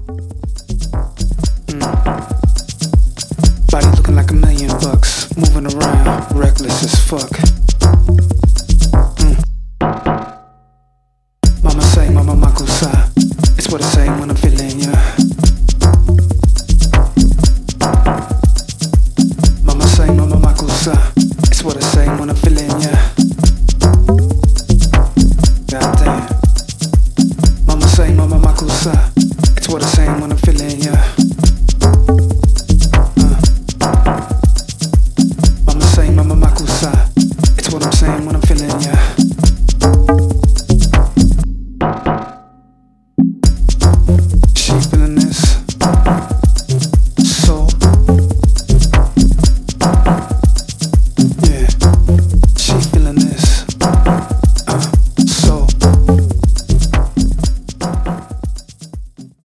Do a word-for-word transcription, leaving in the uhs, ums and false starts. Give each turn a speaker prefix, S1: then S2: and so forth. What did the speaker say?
S1: Body looking like a million bucks, moving around, reckless as fuck. Mm. Mama say, mama makusa, it's what I say when I'm feeling ya. Mama say, mama makusa, it's what I say when I'm feeling ya. Goddamn. Mama say, mama makusa, it's what I say when